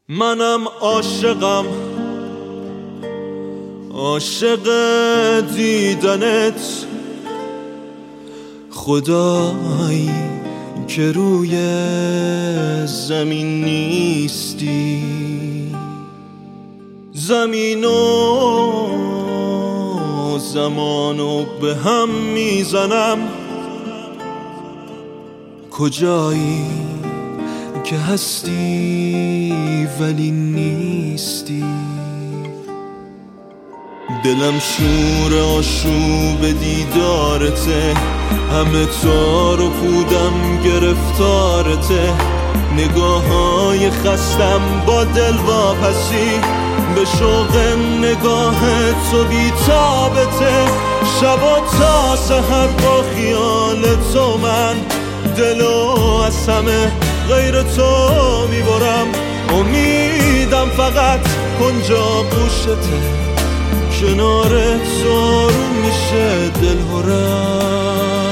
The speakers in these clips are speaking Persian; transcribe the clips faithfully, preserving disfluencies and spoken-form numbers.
منم عاشقم، عاشق دیدنت، خدایی که روی زمین نیستی. زمین و زمانو به هم میزنم، کجایی که هستی ولی نیستی. دلم شور آشوب دیدارته، همه تار و پودم گرفتارته. نگاه‌های خستم با دل واپسی، به شوق نگاه تو بی‌تابته. شبا تا سحر با خیال تو من دلو از همه غیر تو میبرم. امیدم فقط کنجا گوشته، کنار تو رو میشه دل هرم.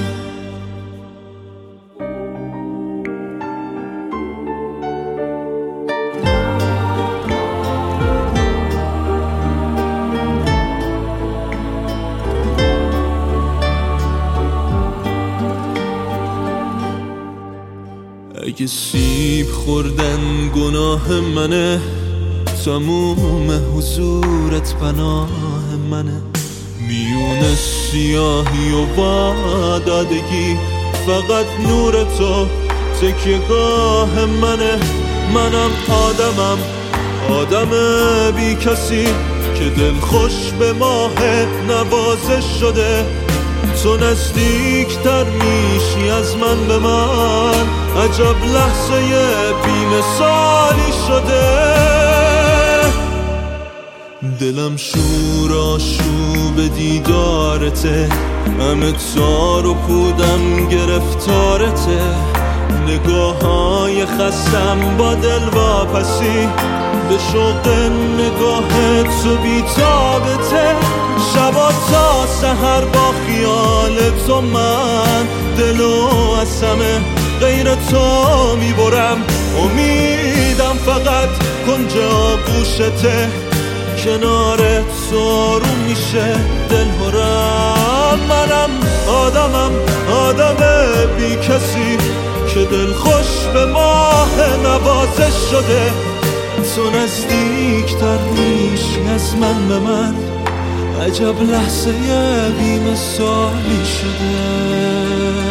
اگه سیب خوردن گناه منه، تموم حضورت پناه منه. میون سیاهی و وادادگی فقط نور تو تکیه‌گاه منه. منم آدمم، آدم بی کسی که دل خوش به ماه نوازش شده. تو نزدیکتر میشی از من به من، عجب لحظه بی مثالی شده. دلم شور آشوب دیدارته، همه تار و پودم گرفتارته. نگاه‌های خستم با دل واپسی، به شوق نگاه تو بی‌تابته. شبا تا سحر با خیال تو من دلو از همه غیر تو میبرم. امیدم فقط کنجا گوشته، کنار تو رو میشه دل هرم. منم آدمم، آدم بی کسی که دل خوش به ماه نوازش شده. تو نزدیکتر میشی از من به من، عجب لحظه بی مثالی شده.